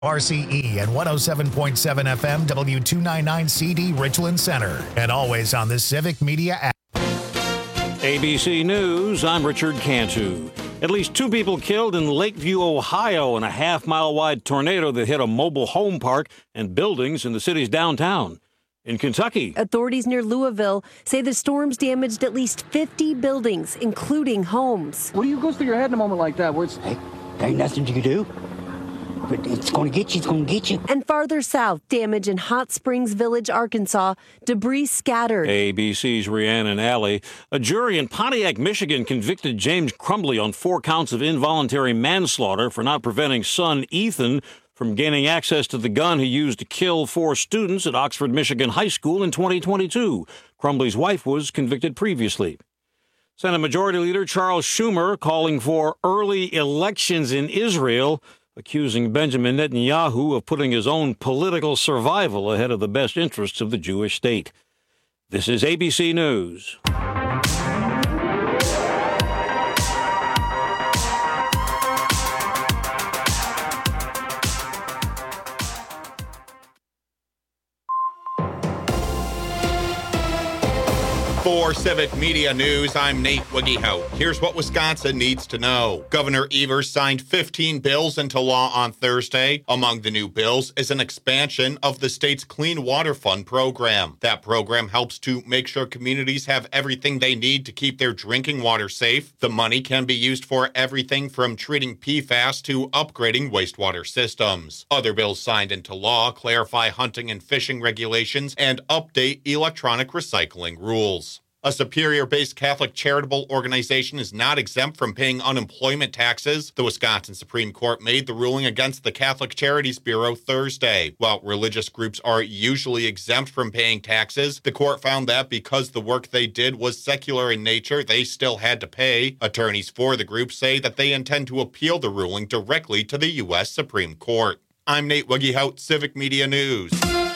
RCE and 107.7 FM W299CD Richland Center. And always on the Civic Media app. ABC News, I'm Richard Cantu. At least 2 people killed in Lakeview, Ohio in a half-mile-wide tornado that hit a mobile home park and buildings in the city's downtown. In Kentucky, authorities near Louisville say the storms damaged at least 50 buildings, including homes. What goes through your head in a moment like that? Where it's, hey, there ain't nothing you can do. But it's going to get you. It's going to get you. And farther south, damage in Hot Springs Village, Arkansas. Debris scattered. ABC's Rhiannon Alley. A jury in Pontiac, Michigan convicted James Crumbley on 4 counts of involuntary manslaughter for not preventing son Ethan from gaining access to the gun he used to kill 4 students at Oxford, Michigan High School in 2022. Crumbley's wife was convicted previously. Senate Majority Leader Charles Schumer calling for early elections in Israel, accusing Benjamin Netanyahu of putting his own political survival ahead of the best interests of the Jewish state. This is ABC News. 4 Civic Media News, I'm Nate Wiggyhout. Here's what Wisconsin needs to know. Governor Evers signed 15 bills into law on Thursday. Among the new bills is an expansion of the state's Clean Water Fund program. That program helps to make sure communities have everything they need to keep their drinking water safe. The money can be used for everything from treating PFAS to upgrading wastewater systems. Other bills signed into law clarify hunting and fishing regulations and update electronic recycling rules. A Superior-based Catholic charitable organization is not exempt from paying unemployment taxes. The Wisconsin Supreme Court made the ruling against the Catholic Charities Bureau Thursday. While religious groups are usually exempt from paying taxes, the court found that because the work they did was secular in nature, they still had to pay. Attorneys for the group say that they intend to appeal the ruling directly to the U.S. Supreme Court. I'm Nate Wiggyhout, Civic Media News.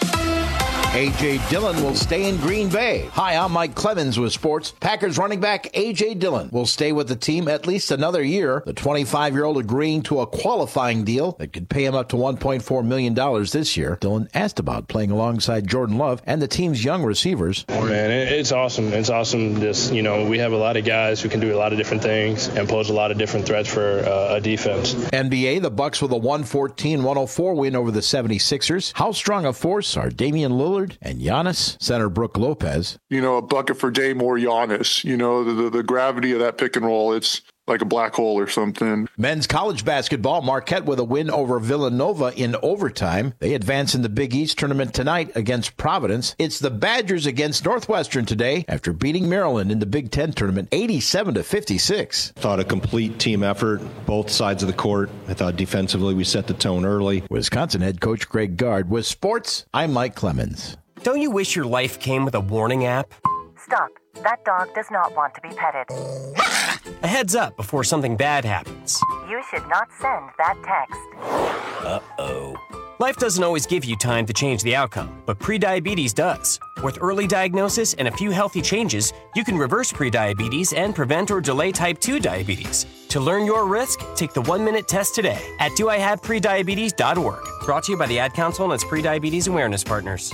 A.J. Dillon will stay in Green Bay. Hi, I'm Mike Clemens with sports. Packers running back A.J. Dillon will stay with the team at least another year. The 25-year-old agreeing to a qualifying deal that could pay him up to $1.4 million this year. Dillon asked about playing alongside Jordan Love and the team's young receivers. Oh, man, it's awesome. It's awesome. We have a lot of guys who can do a lot of different things and pose a lot of different threats for a defense. NBA, the Bucks with a 114-104 win over the 76ers. How strong a force are Damian Lillard and Giannis? Center Brooke Lopez. A bucket for Dame or Giannis. The gravity of that pick and roll, it's like a black hole or something. Men's college basketball, Marquette with a win over Villanova in overtime. They advance in the Big East tournament tonight against Providence. It's the Badgers against Northwestern today after beating Maryland in the Big Ten tournament 87-56. Thought a complete team effort, both sides of the court. I thought defensively we set the tone early. Wisconsin head coach Greg Gard. With sports, I'm Mike Clemens. Don't you wish your life came with a warning app? Stop. That dog does not want to be petted. A heads up before something bad happens. You should not send that text. Uh-oh. Life doesn't always give you time to change the outcome, but prediabetes does. With early diagnosis and a few healthy changes, you can reverse prediabetes and prevent or delay type 2 diabetes. To learn your risk, take the 1-minute test today at doihaveprediabetes.org. Brought to you by the Ad Council and its prediabetes awareness partners.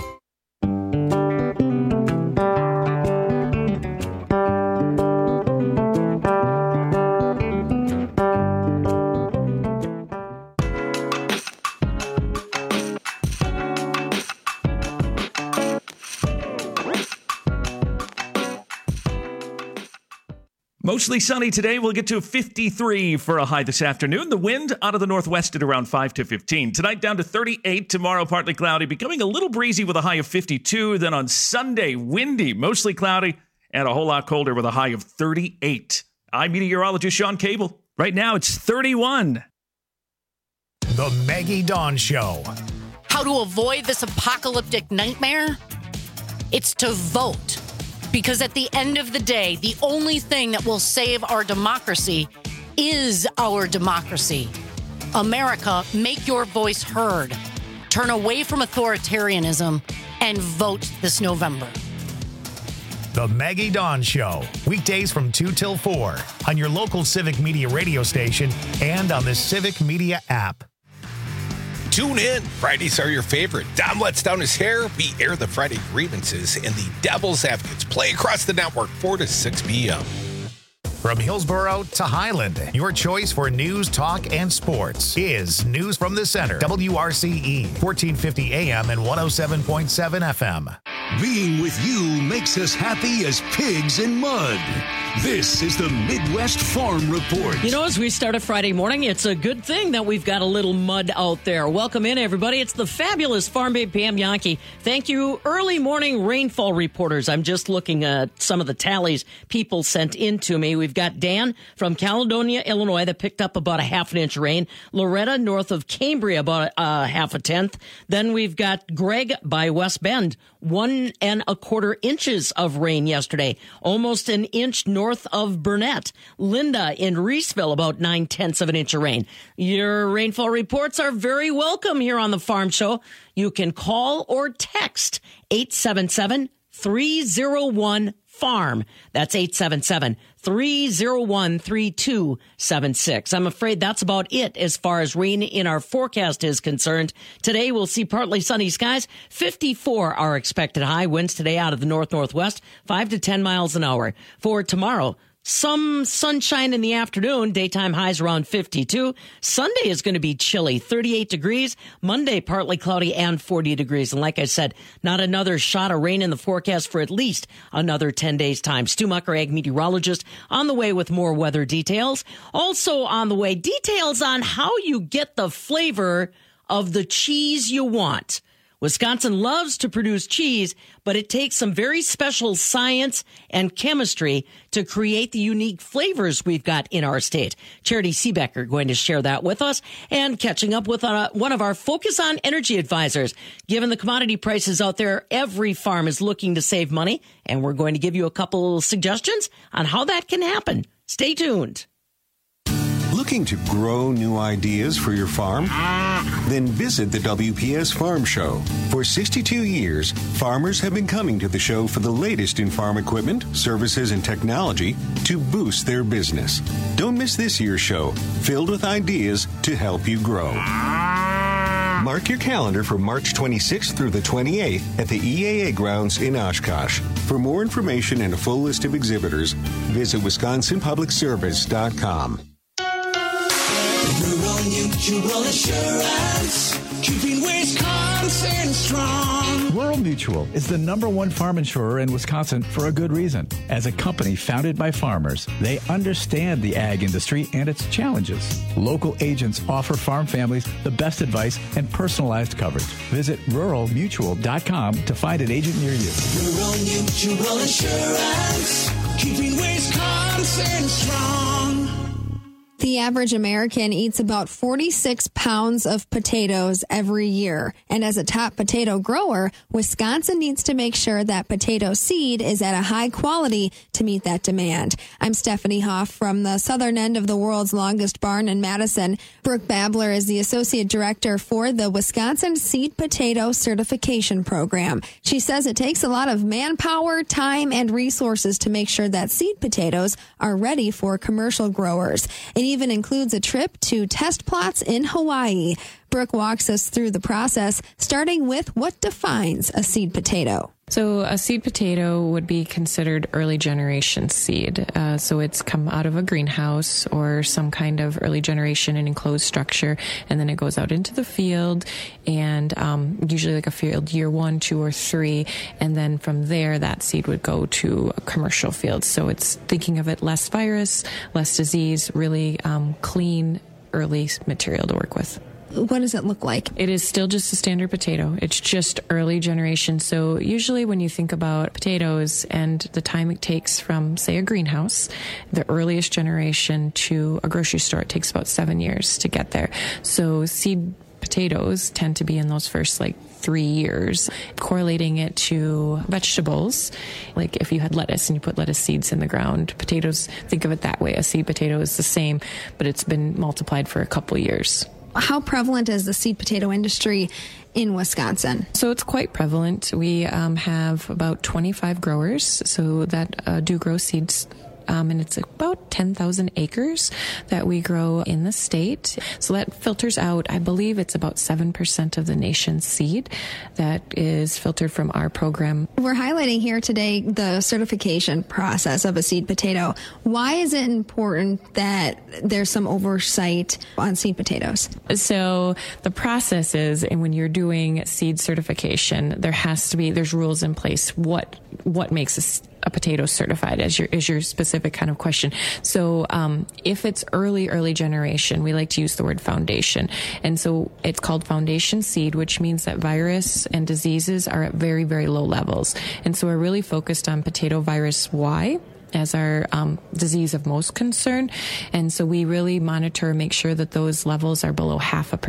Mostly sunny today. We'll get to 53 for a high this afternoon. The wind out of the northwest at around 5 to 15. Tonight down to 38. Tomorrow partly cloudy, becoming a little breezy with a high of 52. Then on Sunday, windy, mostly cloudy, and a whole lot colder with a high of 38. I'm meteorologist Sean Cable. Right now it's 31. The Maggie Dawn Show. How to avoid this apocalyptic nightmare? It's to vote. Because at the end of the day, the only thing that will save our democracy is our democracy. America, make your voice heard. Turn away from authoritarianism and vote this November. The Maggie Dawn Show. Weekdays from 2 till 4 on your local Civic Media radio station and on the Civic Media app. Tune in. Fridays are your favorite. Dom lets down his hair. We air the Friday grievances, and the Devil's Advocates play across the network 4 to 6 p.m. From Hillsborough to Highland, your choice for news, talk, and sports is News from the Center. WRCE, 1450 AM and 107.7 FM. Being with you makes us happy as pigs in mud. This is the Midwest Farm Report. You know, as we start a Friday morning, it's a good thing that we've got a little mud out there. Welcome in, everybody. It's the fabulous Farm Babe Pam Yankee. Thank you, early morning rainfall reporters. I'm just looking at some of the tallies people sent in to me. We've got Dan from Caledonia, Illinois, that picked up about a half an inch of rain. Loretta, north of Cambria, about half a tenth. Then we've got Greg by West Bend, 1 1.25 inches of rain yesterday, almost an inch north of Burnett. Linda in Reeseville, about 9/10 of an inch of rain. Your rainfall reports are very welcome here on the Farm Show. You can call or text 877-301-FARM. That's 877-301-3276. I'm afraid that's about it as far as rain in our forecast is concerned. Today we'll see partly sunny skies. 54 are expected high. Winds today out of the north-northwest, 5 to 10 miles an hour. For tomorrow, some sunshine in the afternoon, daytime highs around 52. Sunday is going to be chilly, 38 degrees. Monday, partly cloudy and 40 degrees. And like I said, not another shot of rain in the forecast for at least another 10 days' time. Stu Mucker, ag meteorologist, on the way with more weather details. Also on the way, details on how you get the flavor of the cheese you want. Wisconsin loves to produce cheese, but it takes some very special science and chemistry to create the unique flavors we've got in our state. Charity Seebecker going to share that with us, and catching up with one of our Focus on Energy advisors. Given the commodity prices out there, every farm is looking to save money, and we're going to give you a couple suggestions on how that can happen. Stay tuned. Looking to grow new ideas for your farm? Then visit the WPS Farm Show. For 62 years, farmers have been coming to the show for the latest in farm equipment, services, and technology to boost their business. Don't miss this year's show, filled with ideas to help you grow. Mark your calendar for March 26th through the 28th at the EAA grounds in Oshkosh. For more information and a full list of exhibitors, visit WisconsinPublicService.com. Rural Mutual Insurance, keeping Wisconsin strong. Rural Mutual is the #1 farm insurer in Wisconsin for a good reason. As a company founded by farmers, they understand the ag industry and its challenges. Local agents offer farm families the best advice and personalized coverage. Visit ruralmutual.com to find an agent near you. Rural Mutual Insurance, keeping Wisconsin strong. The average American eats about 46 pounds of potatoes every year. And as a top potato grower, Wisconsin needs to make sure that potato seed is at a high quality to meet that demand. I'm Stephanie Hoff from the southern end of the world's longest barn in Madison. Brooke Babler is the associate director for the Wisconsin Seed Potato Certification Program. She says it takes a lot of manpower, time, and resources to make sure that seed potatoes are ready for commercial growers. It even includes a trip to test plots in Hawaii. Brooke walks us through the process, starting with what defines a seed potato. So a seed potato would be considered early generation seed. So it's come out of a greenhouse or some kind of early generation and enclosed structure, and then it goes out into the field, and usually like a field year 1, 2, or 3, and then from there that seed would go to a commercial field. So it's thinking of it less virus, less disease, really clean early material to work with. What does it look like? It is still just a standard potato. It's just early generation. So usually when you think about potatoes and the time it takes from, say, a greenhouse, the earliest generation to a grocery store, it takes about 7 years to get there. So seed potatoes tend to be in those first 3 years. Correlating it to vegetables, like if you had lettuce and you put lettuce seeds in the ground, potatoes, think of it that way. A seed potato is the same, but it's been multiplied for a couple years. How prevalent is the seed potato industry in Wisconsin? So it's quite prevalent. We have about 25 growers so that do grow seeds and it's about 10,000 acres that we grow in the state. So that filters out, I believe it's about 7% of the nation's seed that is filtered from our program. We're highlighting here today the certification process of a seed potato. Why is it important that there's some oversight on seed potatoes? So the process is, and when you're doing seed certification, there's rules in place. What makes a potato certified is your specific kind of question. So if it's early generation, we like to use the word foundation. And so it's called foundation seed, which means that virus and diseases are at very, very low levels. And so we're really focused on potato virus Y as our disease of most concern. And so we really monitor, make sure that those levels are below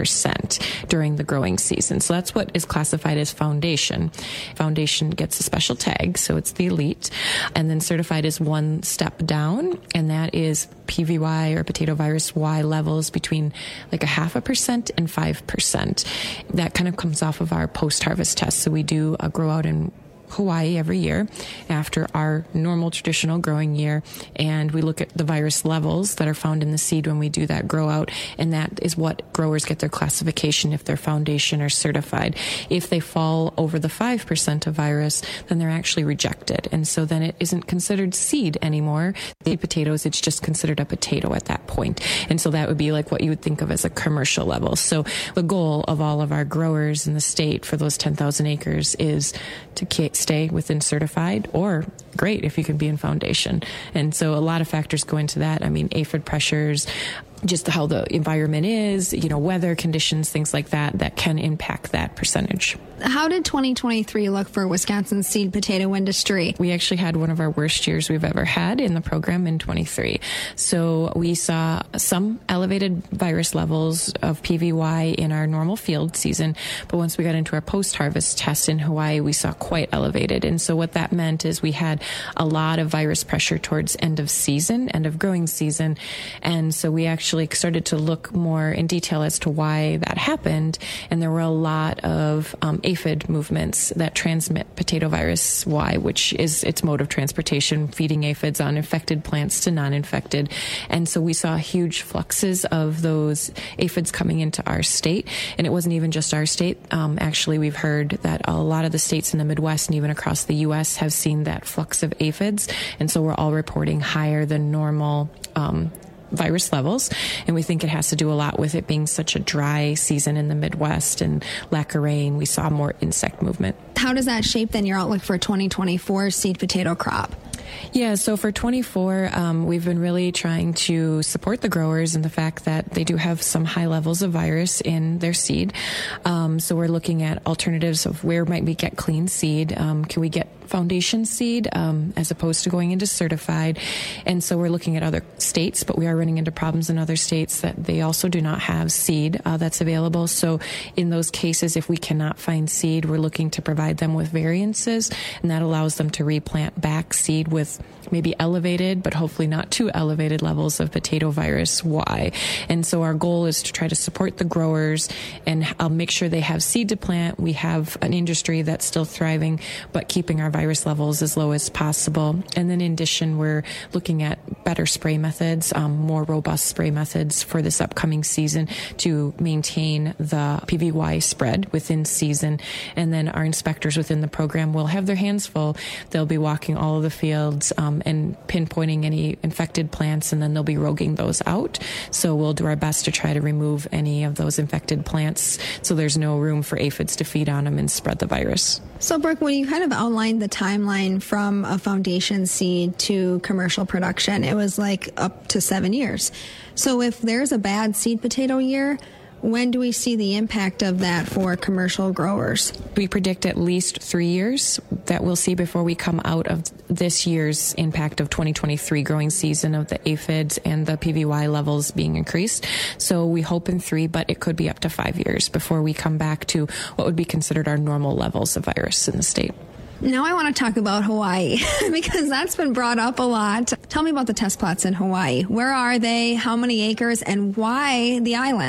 0.5% during the growing season. So that's what is classified as foundation. Foundation gets a special tag, so it's the elite. And then certified is one step down, and that is PVY or potato virus Y levels between like 0.5% and 5%. That kind of comes off of our post-harvest test. So we do a grow out in Hawaii every year after our normal traditional growing year, and we look at the virus levels that are found in the seed when we do that grow out, and that is what growers get their classification if they're foundation or certified. If they fall over the 5% of virus, then they're actually rejected, and so then it isn't considered seed anymore. The potatoes, it's just considered a potato at that point, and so that would be like what you would think of as a commercial level. So the goal of all of our growers in the state for those 10,000 acres is to stay within certified, or great if you can be in foundation. And so a lot of factors go into that. I mean, aphid pressures, just how the environment is, weather conditions, things like that can impact that percentage. How did 2023 look for Wisconsin's seed potato industry? We actually had one of our worst years we've ever had in the program in 23. So we saw some elevated virus levels of PVY in our normal field season, but once we got into our post-harvest test in Hawaii, we saw quite elevated. And so what that meant is we had a lot of virus pressure towards end of growing season. And so we actually started to look more in detail as to why that happened. And there were a lot of aphid movements that transmit potato virus Y, which is its mode of transportation, feeding aphids on infected plants to non-infected. And so we saw huge fluxes of those aphids coming into our state. And it wasn't even just our state. Actually, we've heard that a lot of the states in the Midwest and even across the U.S. have seen that flux of aphids. And so we're all reporting higher than normal virus levels, and we think it has to do a lot with it being such a dry season in the Midwest and lack of rain. We saw more insect movement. How does that shape then your outlook for 2024 seed potato crop? Yeah, so for 24, we've been really trying to support the growers in the fact that they do have some high levels of virus in their seed. So we're looking at alternatives of where might we get clean seed. Can we get foundation seed as opposed to going into certified? And so we're looking at other states, but we are running into problems in other states that they also do not have seed that's available. So in those cases, if we cannot find seed, we're looking to provide them with variances, and that allows them to replant back seed with maybe elevated, but hopefully not too elevated levels of potato virus Y. And so our goal is to try to support the growers and make sure they have seed to plant. We have an industry that's still thriving, but keeping our virus levels as low as possible. And then in addition, we're looking at better spray methods, more robust spray methods for this upcoming season to maintain the PVY spread within season. And then our inspectors within the program will have their hands full. They'll be walking all of the fields and pinpointing any infected plants, and then they'll be roguing those out. So we'll do our best to try to remove any of those infected plants so there's no room for aphids to feed on them and spread the virus. So, Brooke, when you kind of outlined the timeline from a foundation seed to commercial production, it was like up to 7 years. So if there's a bad seed potato year, when do we see the impact of that for commercial growers? We predict at least 3 years that we'll see before we come out of this year's impact of 2023 growing season of the aphids and the PVY levels being increased. So we hope in 3, but it could be up to 5 years before we come back to what would be considered our normal levels of virus in the state. Now I want to talk about Hawaii because that's been brought up a lot. Tell me about the test plots in Hawaii. Where are they? How many acres? And why the islands?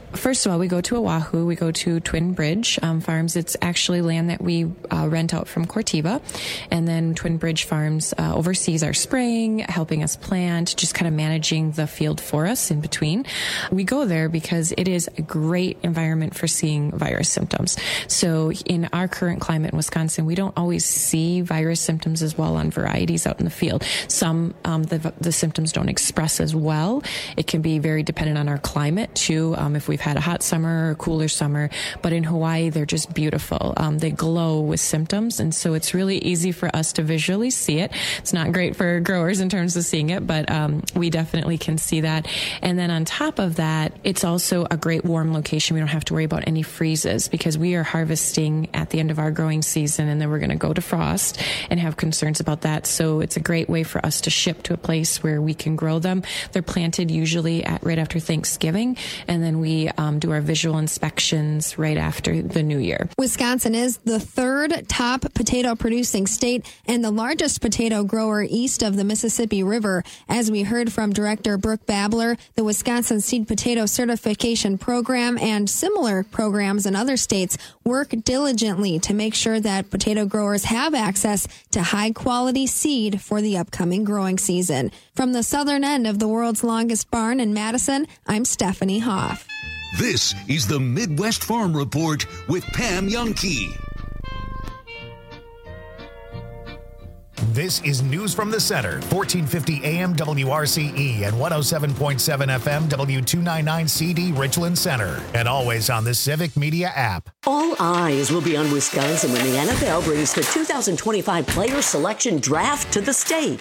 First of all, we go to Oahu. We go to Twin Bridge Farms. It's actually land that we rent out from Corteva. And then Twin Bridge Farms oversees our spraying, helping us plant, just kind of managing the field for us in between. We go there because it is a great environment for seeing virus symptoms. So in our current climate in Wisconsin, we don't always see virus symptoms as well on varieties out in the field. Some, the symptoms don't express as well. It can be very dependent on our climate too. If we've had a hot summer or cooler summer, but in Hawaii, they're just beautiful. They glow with symptoms. And so it's really easy for us to visually see it. It's not great for growers in terms of seeing it, but we definitely can see that. And then on top of that, it's also a great warm location. We don't have to worry about any freezes because we are harvesting at the end of our growing season, and then we're going to go to frost and have concerns about that. So it's a great way for us to ship to a place where we can grow them. They're planted usually right after Thanksgiving, and then we do our visual inspections right after the new year. Wisconsin is the third top potato producing state and the largest potato grower east of the Mississippi River. As we heard from Director Brooke Babler, the Wisconsin Seed Potato Certification Program and similar programs in other states work diligently to make sure that potato growers have access to high quality seed for the upcoming growing season. From the southern end of the world's longest barn in Madison, I'm Stephanie Hoff. This is the Midwest Farm Report with Pam Youngkey. This is News from the Center, 1450 AM WRCE and 107.7 FM W299CD Richland Center, and always on the Civic Media app. All eyes will be on Wisconsin when the NFL brings the 2025 Player Selection Draft to the state.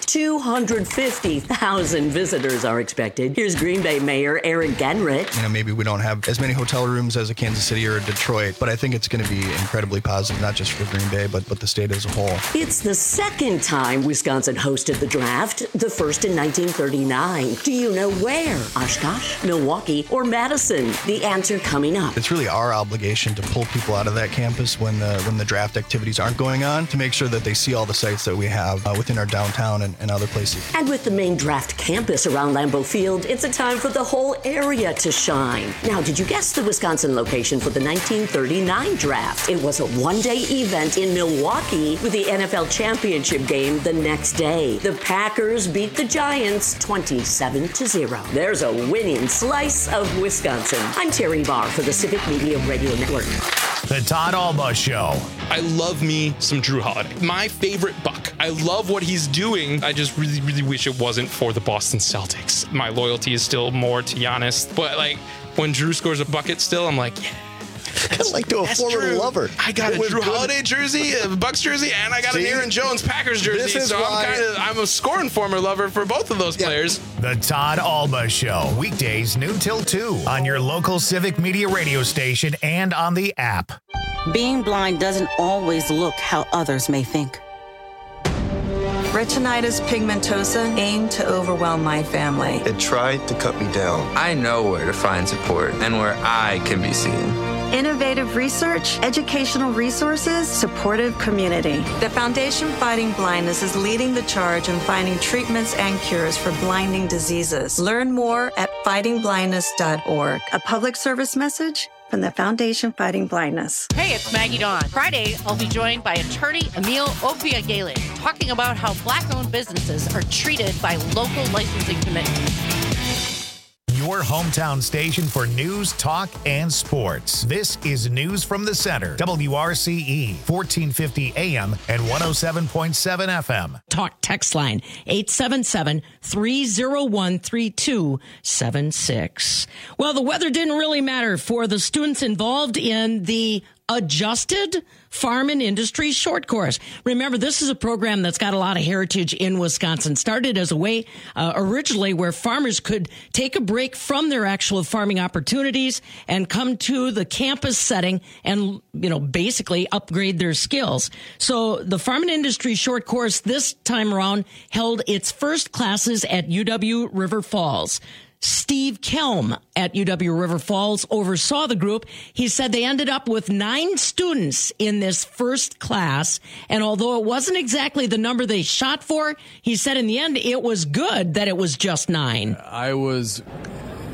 250,000 visitors are expected. Here's Green Bay Mayor Eric Genrich. Maybe we don't have as many hotel rooms as a Kansas City or a Detroit, but I think it's going to be incredibly positive, not just for Green Bay, but the state as a whole. It's the second time Wisconsin hosted the draft, the first in 1939. Do you know where? Oshkosh, Milwaukee, or Madison? The answer coming up. It's really our obligation to pull people out of that campus when the draft activities aren't going on, to make sure that they see all the sites that we have within our downtown and other places. And with the main draft campus around Lambeau Field, it's a time for the whole area to shine. Now, did you guess the Wisconsin location for the 1939 draft? It was a one-day event in Milwaukee with the NFL championship game the next day. The Packers beat the Giants 27-0. There's a winning slice of Wisconsin. I'm Terry Barr for the Civic Media Radio Network. The Todd Alba Show. I love me some Drew Holiday. My favorite Buck. I love what he's doing. I just really, really wish it wasn't for the Boston Celtics. My loyalty is still more to Giannis. But when Drew scores a bucket still, I'm like, yeah. Kind of like to a former lover. I got a Drew Holiday jersey, a Bucks jersey, and I got an Aaron Jones Packers jersey. So I'm a scoring former lover for both of those players. The Todd Alba Show, weekdays noon till 2 on your local Civic Media radio station and on the app. Being blind doesn't always look how others may think. Retinitis pigmentosa aimed to overwhelm my family. It tried to cut me down. I know where to find support and where I can be seen. Innovative research, educational resources, supportive community. The Foundation Fighting Blindness is leading the charge in finding treatments and cures for blinding diseases. Learn more at fightingblindness.org. A public service message from the Foundation Fighting Blindness. Hey, it's Maggie Dawn. Friday, I'll be joined by attorney Emil Obiagele talking about how Black-owned businesses are treated by local licensing committees. Your hometown station for news, talk, and sports. This is News from the Center, WRCE, 1450 AM and 107.7 FM. Talk text line, 877-301-3276. Well, the weather didn't really matter for the students involved in the adjusted Farm and Industry Short Course. Remember, this is a program that's got a lot of heritage in Wisconsin. Started as a way originally where farmers could take a break from their actual farming opportunities and come to the campus setting and, basically upgrade their skills. So the Farm and Industry Short Course this time around held its first classes at UW River Falls. Steve Kelm at UW River Falls oversaw the group. He said they ended up with 9 students in this first class. And although it wasn't exactly the number they shot for, he said in the end it was good that it was just 9. I was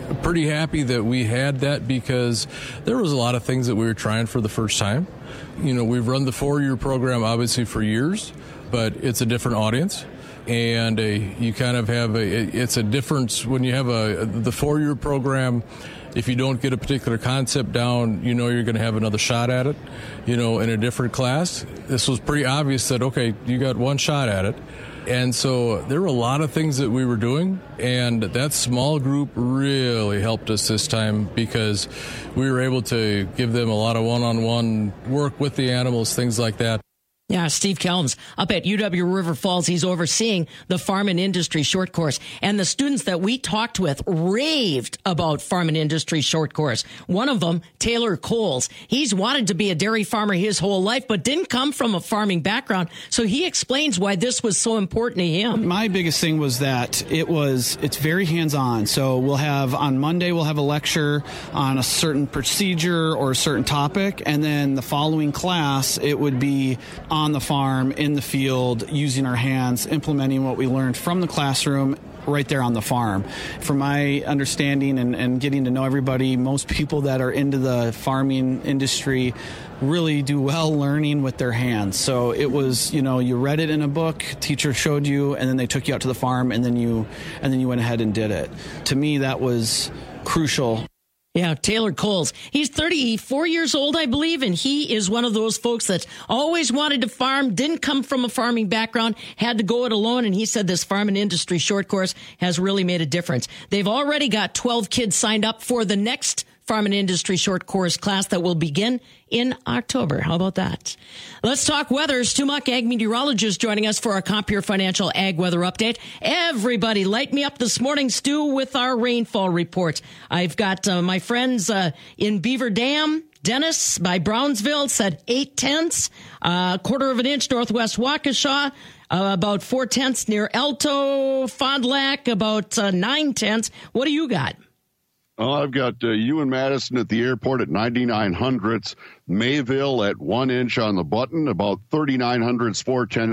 pretty happy that we had that because there was a lot of things that we were trying for the first time. We've run the 4-year program obviously for years, but it's a different audience. And you kind of have it's a difference when you have the 4-year program. If you don't get a particular concept down, you're going to have another shot at it, in a different class. This was pretty obvious that, okay, you got one shot at it. And so there were a lot of things that we were doing, and that small group really helped us this time because we were able to give them a lot of one-on-one work with the animals, things like that. Yeah, Steve Kelms up at UW River Falls. He's overseeing the Farm and Industry Short Course. And the students that we talked with raved about Farm and Industry Short Course. One of them, Taylor Coles. He's wanted to be a dairy farmer his whole life, but didn't come from a farming background. So he explains why this was so important to him. My biggest thing was that it's very hands-on. So on Monday, we'll have a lecture on a certain procedure or a certain topic. And then the following class, it would be on the farm, in the field, using our hands, implementing what we learned from the classroom right there on the farm. From my understanding and getting to know everybody, most people that are into the farming industry really do well learning with their hands. So it was, you read it in a book, teacher showed you, and then they took you out to the farm, and then you went ahead and did it. To me, that was crucial. Yeah, Taylor Coles. He's 34 years old, I believe, and he is one of those folks that always wanted to farm, didn't come from a farming background, had to go it alone, and he said this Farm and Industry Short Course has really made a difference. They've already got 12 kids signed up for the next Farm and Industry Short Course class that will begin in October. How about that? Let's talk weather. Stu Muck, ag meteorologist, joining us for our Compeer Financial Ag Weather Update. Everybody, light me up this morning, Stu, with our rainfall report. I've got my friends in Beaver Dam. Dennis by Brownsville said 0.8, quarter of an inch northwest Waukesha, about 0.4 near Alto, Fond du Lac, about 0.9. What do you got? I've got Ewan Madison at the airport at 9,900ths, Mayville at 1 inch on the button, about 3,900ths,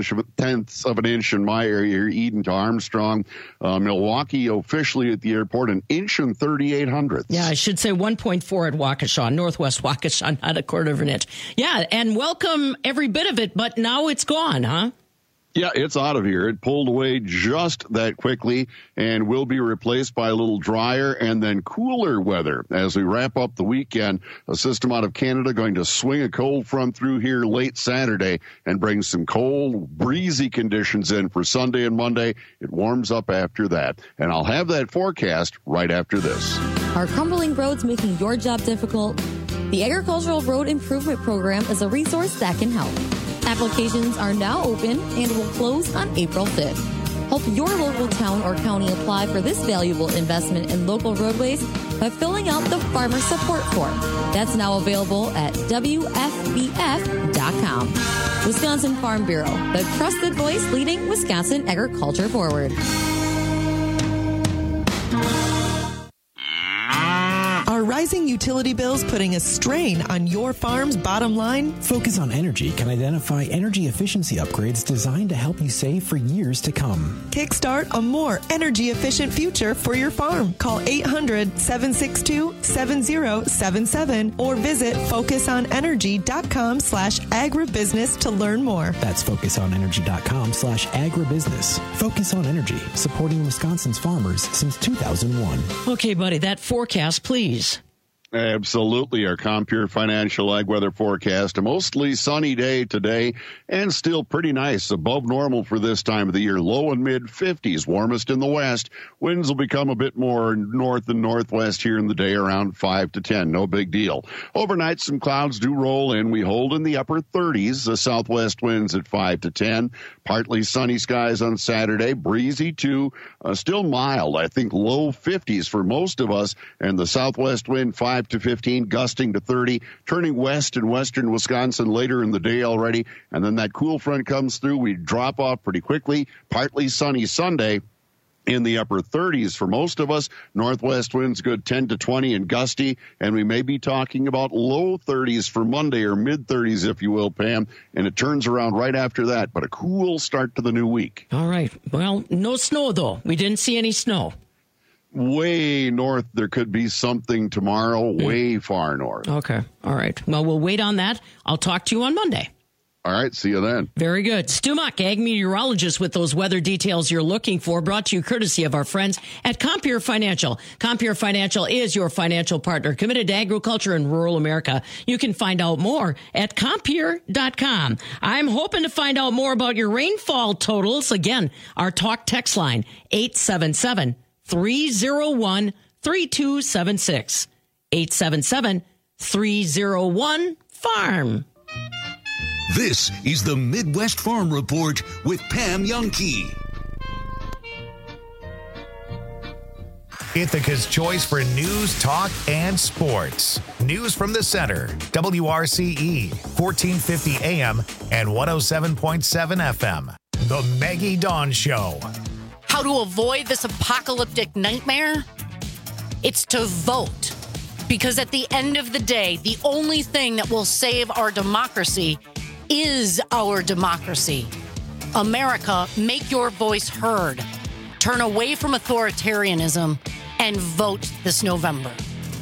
4/10 of an inch in my area here, Eden to Armstrong. Milwaukee officially at the airport, 1 inch and 3,800ths. Yeah, I should say 1.4 at Waukesha, northwest Waukesha, not a quarter of an inch. Yeah, and welcome every bit of it, but now it's gone, huh? Yeah, it's out of here. It pulled away just that quickly and will be replaced by a little drier and then cooler weather as we wrap up the weekend. A system out of Canada going to swing a cold front through here late Saturday and bring some cold, breezy conditions in for Sunday and Monday. It warms up after that. And I'll have that forecast right after this. Are crumbling roads making your job difficult? The Agricultural Road Improvement Program is a resource that can help. Applications are now open and will close on April 5th. Help your local town or county apply for this valuable investment in local roadways by filling out the Farmer Support Form. That's now available at WFBF.com. Wisconsin Farm Bureau, the trusted voice leading Wisconsin agriculture forward. Are rising utility bills putting a strain on your farm's bottom line? Focus on Energy can identify energy efficiency upgrades designed to help you save for years to come. Kickstart a more energy-efficient future for your farm. Call 800-762-7077 or visit focusonenergy.com/agribusiness to learn more. That's focusonenergy.com/agribusiness. Focus on Energy, supporting Wisconsin's farmers since 2001. Okay, buddy, that forecast, please. Absolutely. Our Compeer Financial Ag Weather forecast. A mostly sunny day today and still pretty nice, above normal for this time of the year. Low and mid 50s, warmest in the west. Winds will become a bit more north and northwest here in the day, around 5 to 10. No big deal. Overnight, some clouds do roll in. We hold in the upper 30s. The southwest winds at 5 to 10. Partly sunny skies on Saturday. Breezy too. Still mild. I think low 50s for most of us. And the southwest wind 5 to 15, gusting to 30, turning west in western Wisconsin later in the day already. And then that cool front comes through. We drop off pretty quickly. Partly sunny Sunday in the upper 30s for most of us. Northwest winds good 10 to 20 and gusty. And we may be talking about low 30s for Monday, or mid 30s, if you will, Pam. And it turns around right after that. But a cool start to the new week. All right. Well, no snow, though. We didn't see any snow. way north. There could be something tomorrow, way far north. Okay. All right. Well, we'll wait on that. I'll talk to you on Monday. All right. See you then. Very good. Stu Muck, ag meteorologist with those weather details you're looking for, brought to you courtesy of our friends at Compeer Financial. Compeer Financial is your financial partner committed to agriculture in rural America. You can find out more at Compeer.com. I'm hoping to find out more about your rainfall totals. Again, our talk text line, 877-301-3276. 877-301-FARM. This is the Midwest Farm Report with Pam Youngkey. Ithaca's choice for news, talk, and sports. News from the center. WRCE, 1450 AM and 107.7 FM. The Maggie Dawn Show. How to avoid this apocalyptic nightmare? It's to vote. Because at the end of the day, the only thing that will save our democracy is our democracy. America, make your voice heard. Turn away from authoritarianism and vote this November.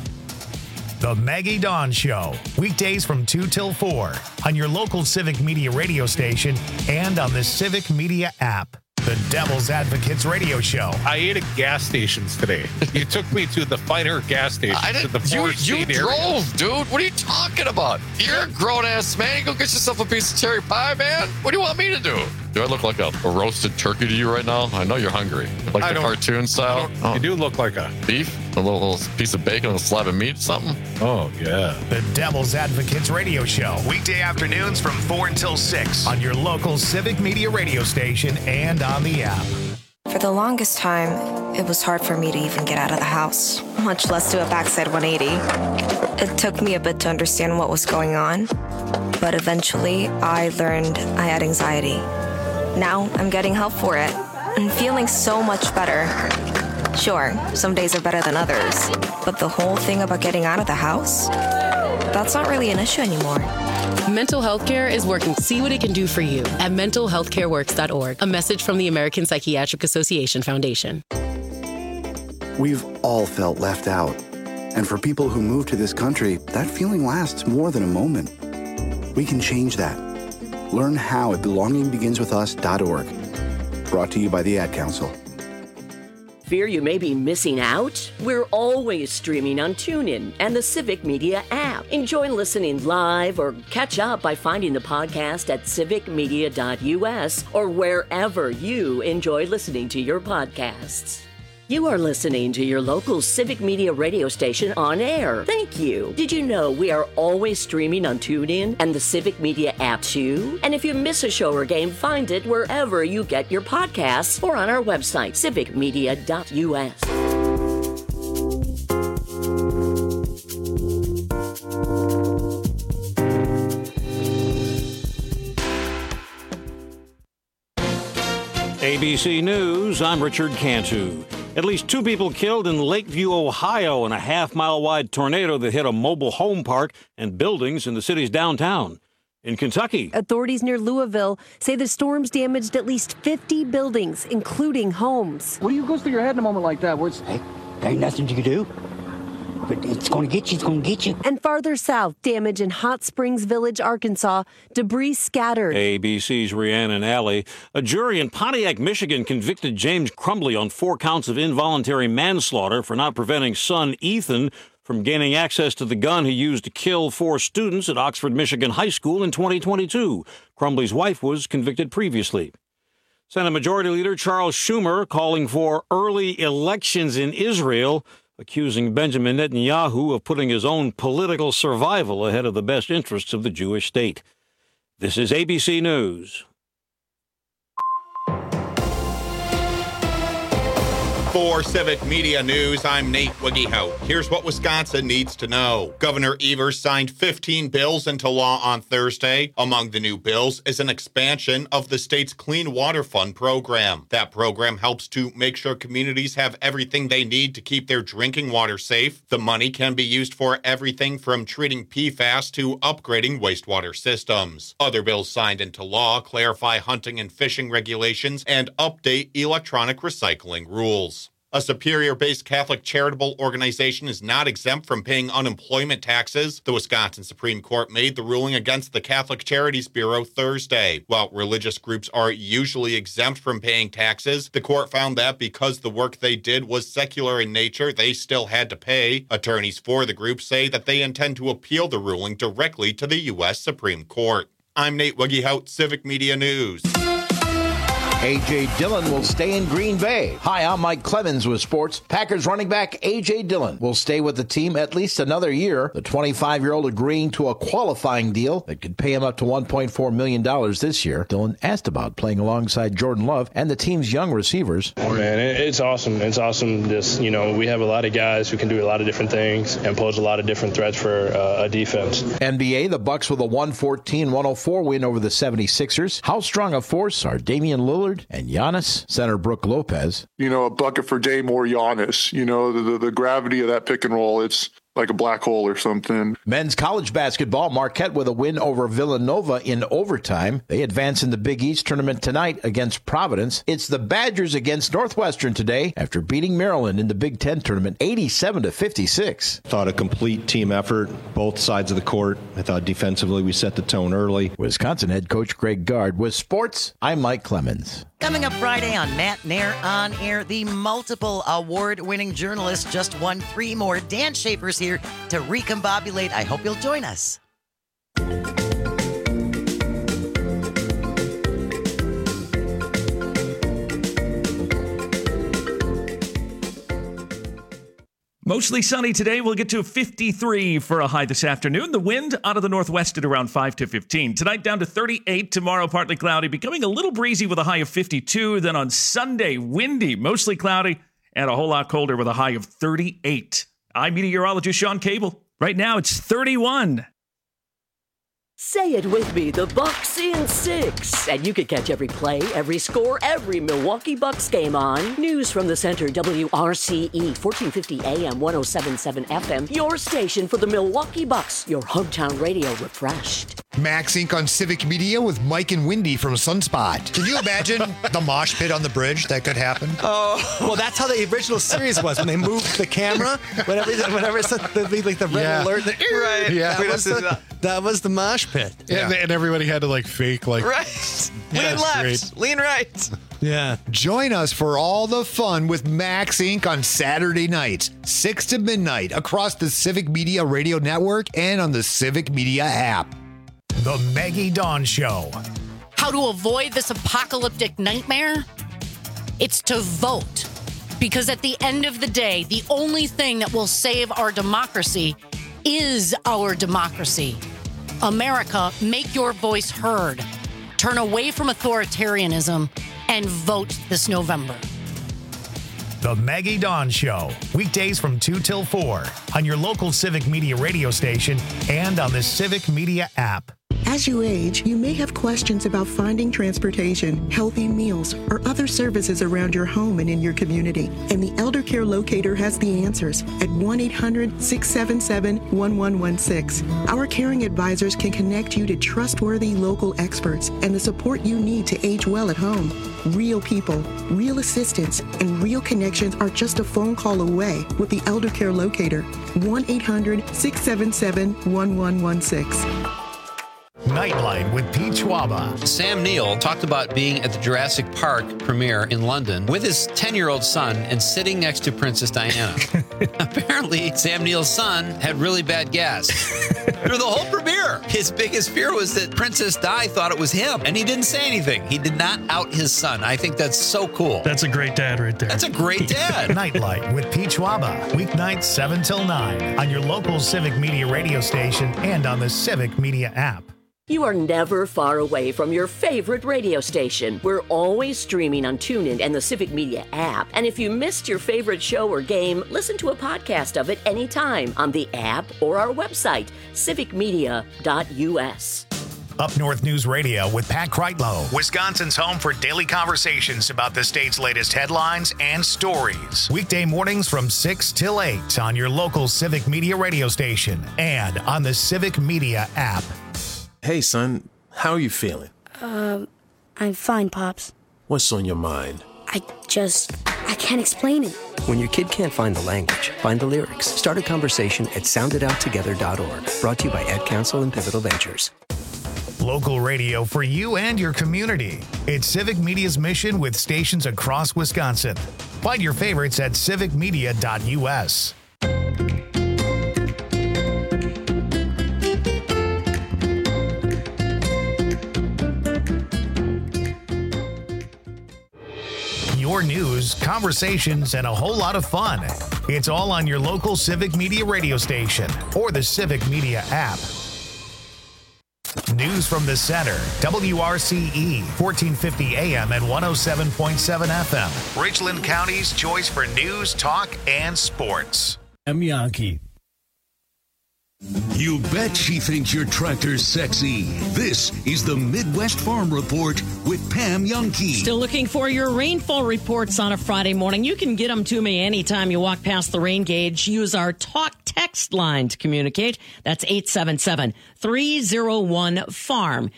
The Maggie Dawn Show. Weekdays from 2 till 4 on your local Civic Media radio station and on the Civic Media app. The Devil's Advocates radio show. I ate at gas stations today. You took me to the finer gas station. You drove, dude. What are you talking about? You're a grown-ass man. You go get yourself a piece of cherry pie, man. What do you want me to do? Do I look like a roasted turkey to you right now? I know you're hungry. Like the cartoon style? You do look like a beef? A little piece of bacon, a slab of meat, something? Oh, yeah. The Devil's Advocates radio show. Weekday afternoons from 4 until 6 on your local Civic Media radio station and on the app. For the longest time, it was hard for me to even get out of the house, much less do a backside 180. It took me a bit to understand what was going on, but eventually I learned I had anxiety. Now I'm getting help for it and feeling so much better. Sure, some days are better than others, but the whole thing about getting out of the house, that's not really an issue anymore. Mental health care is working. See what it can do for you at mentalhealthcareworks.org. A message from the American Psychiatric Association Foundation. We've all felt left out. And for people who move to this country, that feeling lasts more than a moment. We can change that. Learn how at belongingbeginswithus.org. Brought to you by the Ad Council. Fear you may be missing out? We're always streaming on TuneIn and the Civic Media app. Enjoy listening live or catch up by finding the podcast at civicmedia.us or wherever you enjoy listening to your podcasts. You are listening to your local Civic Media radio station on air. Thank you. Did you know we are always streaming on TuneIn and the Civic Media app too? And if you miss a show or game, find it wherever you get your podcasts or on our website, civicmedia.us. ABC News, I'm Richard Cantu. At least 2 people killed in Lakeview, Ohio, in a half-mile-wide tornado that hit a mobile home park and buildings in the city's downtown. In Kentucky, authorities near Louisville say the storms damaged at least 50 buildings, including homes. What do you go through your head in a moment like that? Where it's, hey, there ain't nothing you can do. But it's going to get you. It's going to get you. And farther south, damage in Hot Springs Village, Arkansas. Debris scattered. ABC's Rhiannon Alley. A jury in Pontiac, Michigan convicted James Crumbley on 4 counts of involuntary manslaughter for not preventing son Ethan from gaining access to the gun he used to kill 4 students at Oxford, Michigan High School in 2022. Crumbley's wife was convicted previously. Senate Majority Leader Charles Schumer calling for early elections in Israel, accusing Benjamin Netanyahu of putting his own political survival ahead of the best interests of the Jewish state. This is ABC News. For Civic Media News, I'm Nate Wiggyhout. Here's what Wisconsin needs to know. Governor Evers signed 15 bills into law on Thursday. Among the new bills is an expansion of the state's Clean Water Fund program. That program helps to make sure communities have everything they need to keep their drinking water safe. The money can be used for everything from treating PFAS to upgrading wastewater systems. Other bills signed into law clarify hunting and fishing regulations and update electronic recycling rules. A Superior-based Catholic charitable organization is not exempt from paying unemployment taxes. The Wisconsin Supreme Court made the ruling against the Catholic Charities Bureau Thursday. While religious groups are usually exempt from paying taxes, the court found that because the work they did was secular in nature, they still had to pay. Attorneys for the group say that they intend to appeal the ruling directly to the U.S. Supreme Court. I'm Nate Wiggyhout, Civic Media News. A.J. Dillon will stay in Green Bay. Hi, I'm Mike Clemens with sports. Packers running back A.J. Dillon will stay with the team at least another year. The 25-year-old agreeing to a qualifying deal that could pay him up to $1.4 million this year. Dillon asked about playing alongside Jordan Love and the team's young receivers. Man, it's awesome. It's awesome. Just, we have a lot of guys who can do a lot of different things and pose a lot of different threats for a defense. NBA, the Bucks with a 114-104 win over the 76ers. How strong a force are Damian Lillard and Giannis? Center Brooke Lopez. A bucket for Dame or Giannis. The gravity of that pick and roll, it's like a black hole or something. Men's college basketball, Marquette with a win over Villanova in overtime. They advance in the Big East tournament tonight against Providence. It's the Badgers against Northwestern today after beating Maryland in the Big Ten tournament 87-56. Thought a complete team effort, both sides of the court. I thought defensively we set the tone early. Wisconsin head coach Greg Gard. With sports, I'm Mike Clemens. Coming up Friday on Matt Nair On Air, the multiple award-winning journalist just won 3 more. Dan Schaefer's here to recombobulate. I hope you'll join us. Mostly sunny today. We'll get to 53 for a high this afternoon. The wind out of the northwest at around 5 to 15. Tonight down to 38. Tomorrow partly cloudy, becoming a little breezy with a high of 52. Then on Sunday, windy, mostly cloudy, and a whole lot colder with a high of 38. I'm meteorologist Sean Cable. Right now it's 31. Say it with me, the Bucks in 6. And you can catch every play, every score, every Milwaukee Bucks game on News from the Center, WRCE, 1450 AM, 107.7 FM, your station for the Milwaukee Bucks, your hometown radio refreshed. Max Inc. on Civic Media with Mike and Wendy from Sunspot. Can you imagine the mosh pit on the bridge that could happen? Oh, well, that's how the original series was when they moved the camera. Whenever it's like the red alert. Right. Yeah. That was the mosh pit. Yeah. And everybody had to fake right. Lean left, great. lean right. Yeah. Join us for all the fun with Max Inc. on Saturday nights, 6 to midnight, across the Civic Media Radio Network and on the Civic Media app. The Maggie Dawn Show. How to avoid this apocalyptic nightmare? It's to vote. Because at the end of the day, the only thing that will save our democracy is our democracy. America, make your voice heard. Turn away from authoritarianism and vote this November. The Maggie Dawn Show. Weekdays from 2 till 4 on your local Civic Media radio station and on the Civic Media app. As you age, you may have questions about finding transportation, healthy meals, or other services around your home and in your community. And the Elder Care Locator has the answers at 1-800-677-1116. Our caring advisors can connect you to trustworthy local experts and the support you need to age well at home. Real people, real assistance, and real connections are just a phone call away with the Elder Care Locator. 1-800-677-1116. Nightlight with Pete Schwaba. Sam Neill talked about being at the Jurassic Park premiere in London with his 10-year-old son and sitting next to Princess Diana. Apparently, Sam Neill's son had really bad gas through the whole premiere. His biggest fear was that Princess Di thought it was him, and he didn't say anything. He did not out his son. I think that's so cool. That's a great dad right there. That's a great dad. Nightlight with Pete Schwaba. Weeknights 7 till 9 on your local Civic Media radio station and on the Civic Media app. You are never far away from your favorite radio station. We're always streaming on TuneIn and the Civic Media app. And if you missed your favorite show or game, listen to a podcast of it anytime on the app or our website, civicmedia.us. Up North News Radio with Pat Kreitlow, Wisconsin's home for daily conversations about the state's latest headlines and stories. Weekday mornings from 6 till 8 on your local Civic Media radio station and on the Civic Media app. Hey, son, how are you feeling? I'm fine, Pops. What's on your mind? I can't explain it. When your kid can't find the language, find the lyrics. Start a conversation at soundedouttogether.org. Brought to you by Ad Council and Pivotal Ventures. Local radio for you and your community. It's Civic Media's mission with stations across Wisconsin. Find your favorites at civicmedia.us. Your news, conversations, and a whole lot of fun. It's all on your local Civic Media radio station or the Civic Media app. News from the center, WRCE, 1450 AM and 107.7 FM. Richland County's choice for news, talk, and sports. I'm Yankee. You bet she thinks your tractor's sexy. This is the Midwest Farm Report with Pam Youngkey. Still looking for your rainfall reports on a Friday morning. You can get them to me anytime you walk past the rain gauge. Use our talk text line to communicate. That's 877-301-FARM.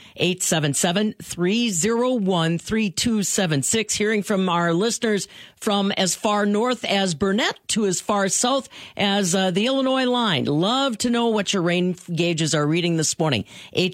877-301-3276. Hearing from our listeners from as far north as Burnett to as far south as the Illinois line. Love to know what your rain gauges are reading this morning.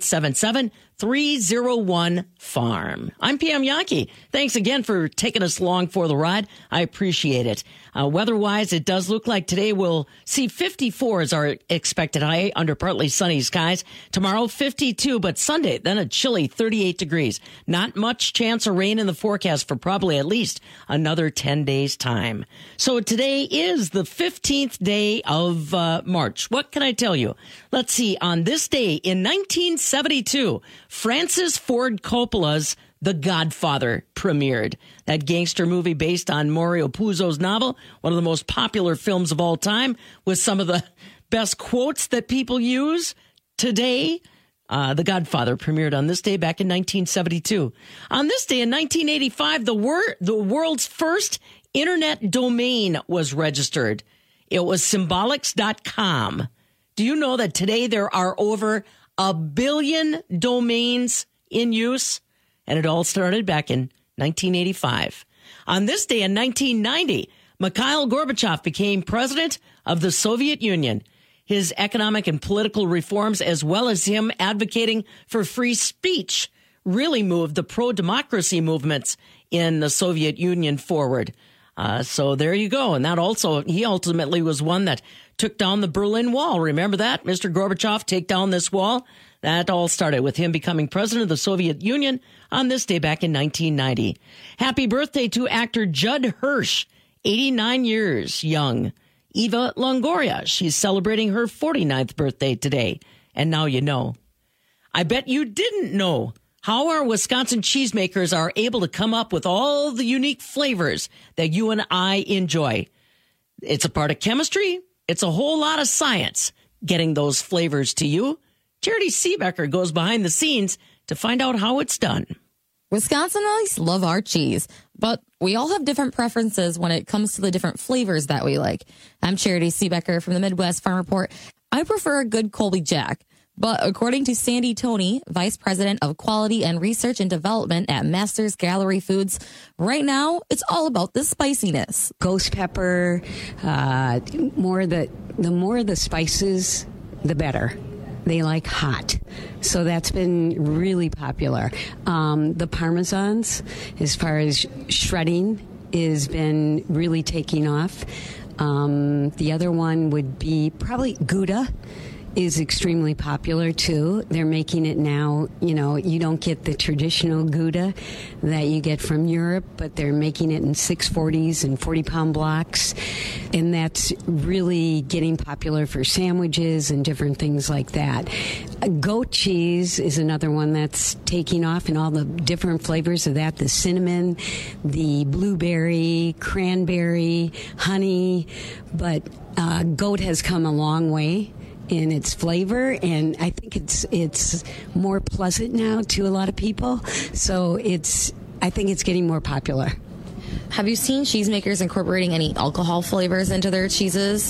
877-301-FARM. I'm Pam Youngkey. Thanks again for taking us along for the ride. I appreciate it. Weather-wise, it does look like today we'll see 54 as our expected high under partly sunny skies. Tomorrow, 52, but Sunday, then a chilly 38 degrees. Not much chance of rain in the forecast for probably at least another 10 days' time. So today is the 15th day of March. What can I tell you? Let's see. On this day in 1972, Francis Ford Coppola's The Godfather premiered. That gangster movie based on Mario Puzo's novel, one of the most popular films of all time, with some of the best quotes that people use today. The Godfather premiered on this day back in 1972. On this day in 1985, the world's first internet domain was registered. It was symbolics.com. Do you know that today there are over 1 billion domains in use? And it all started back in 1985. On this day in 1990, Mikhail Gorbachev became president of the Soviet Union. His economic and political reforms, as well as him advocating for free speech, really moved the pro-democracy movements in the Soviet Union forward. So there you go. And he ultimately was one that took down the Berlin Wall. Remember that? Mr. Gorbachev, take down this wall. That all started with him becoming president of the Soviet Union on this day back in 1990. Happy birthday to actor Judd Hirsch, 89 years young. Eva Longoria, she's celebrating her 49th birthday today. And now you know. I bet you didn't know how our Wisconsin cheesemakers are able to come up with all the unique flavors that you and I enjoy. It's a part of chemistry. It's a whole lot of science getting those flavors to you. Charity Seebecker goes behind the scenes to find out how it's done. Wisconsinites love our cheese, but we all have different preferences when it comes to the different flavors that we like. I'm Charity Seebecker from the Midwest Farm Report. I prefer a good Colby Jack, but according to Sandy Toney, Vice President of Quality and Research and Development at Masters Gallery Foods, right now it's all about the spiciness. Ghost pepper, the more the spices, the better. They like hot. So that's been really popular. The Parmesans, as far as shredding, has been really taking off. The other one would be probably Gouda is extremely popular too. They're making it now, you don't get the traditional Gouda that you get from Europe, but they're making it in 640s and 40-pound blocks. And that's really getting popular for sandwiches and different things like that. Goat cheese is another one that's taking off in all the different flavors of that. The cinnamon, the blueberry, cranberry, honey. But goat has come a long way in its flavor, and I think it's more pleasant now to a lot of people. So I think it's getting more popular. Have you seen cheesemakers incorporating any alcohol flavors into their cheeses?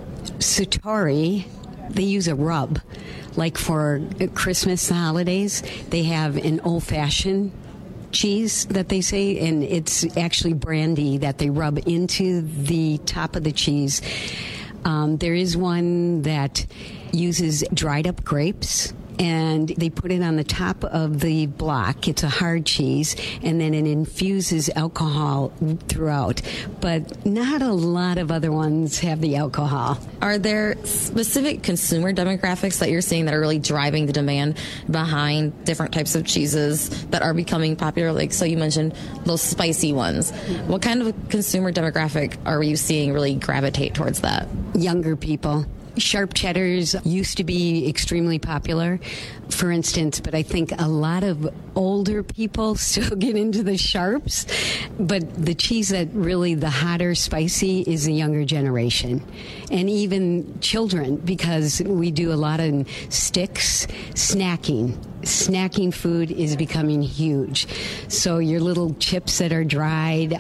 Satori, they use a rub. Like for Christmas holidays, they have an old-fashioned cheese that they say, and it's actually brandy that they rub into the top of the cheese. There is one that uses dried up grapes, and they put it on the top of the block. It's a hard cheese, and then it infuses alcohol throughout. But not a lot of other ones have the alcohol. Are there specific consumer demographics that you're seeing that are really driving the demand behind different types of cheeses that are becoming popular? Like, so you mentioned those spicy ones. What kind of consumer demographic are you seeing really gravitate towards that? Younger people. Sharp cheddars used to be extremely popular, for instance, but I think a lot of older people still get into the sharps. But the cheese that really, the hotter, spicy, is the younger generation. And even children, because we do a lot of sticks, snacking. Snacking food is becoming huge. So your little chips that are dried,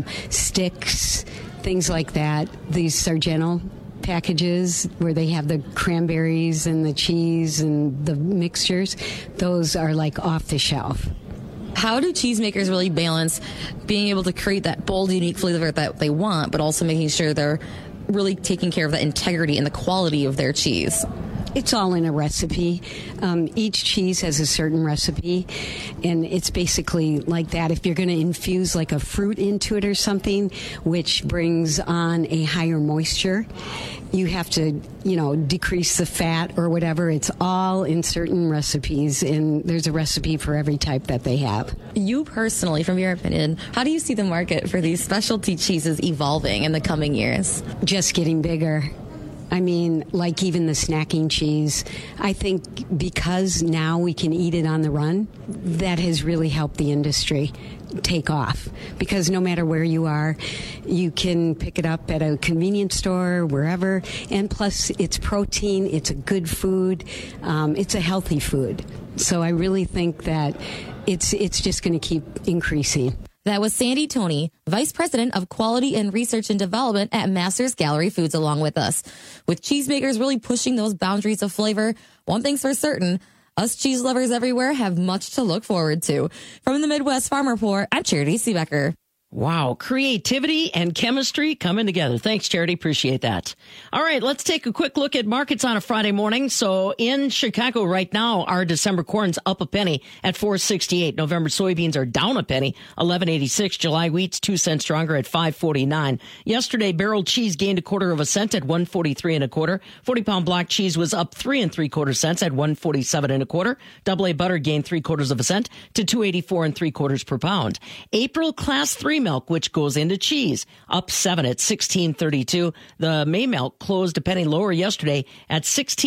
sticks, things like that, these Sargento packages where they have the cranberries and the cheese and the mixtures, those are like off the shelf. How do cheesemakers really balance being able to create that bold, unique flavor that they want, but also making sure they're really taking care of the integrity and the quality of their cheese? It's all in a recipe. Each cheese has a certain recipe, and it's basically like that. If you're going to infuse like a fruit into it or something, which brings on a higher moisture, you have to, decrease the fat or whatever. It's all in certain recipes, and there's a recipe for every type that they have. You personally, from your opinion, how do you see the market for these specialty cheeses evolving in the coming years? Just getting bigger. I mean, like even the snacking cheese, I think because now we can eat it on the run, that has really helped the industry take off. Because no matter where you are, you can pick it up at a convenience store, wherever. And plus, it's protein, it's a good food, it's a healthy food. So I really think that it's just going to keep increasing. That was Sandy Toney, Vice President of Quality and Research and Development at Masters Gallery Foods, along with us. With cheesemakers really pushing those boundaries of flavor, one thing's for certain, us cheese lovers everywhere have much to look forward to. From the Midwest Farm Report, I'm Charity Seebecker. Wow, creativity and chemistry coming together. Thanks, Charity. Appreciate that. All right, let's take a quick look at markets on a Friday morning. So in Chicago right now, our December corn's up a penny at $4.68. November soybeans are down a penny, $11.86. July wheat's 2 cents stronger at $5.49. Yesterday, barrel cheese gained a quarter of a cent at $1.43 1/4. 40-pound block cheese was up 3 3/4 cents at $1.47 1/4. Double A butter gained 3/4 of a cent to $2.84 3/4 per pound. April class 3 milk, which goes into cheese, up 7 at $16.32. The May milk closed a penny lower yesterday at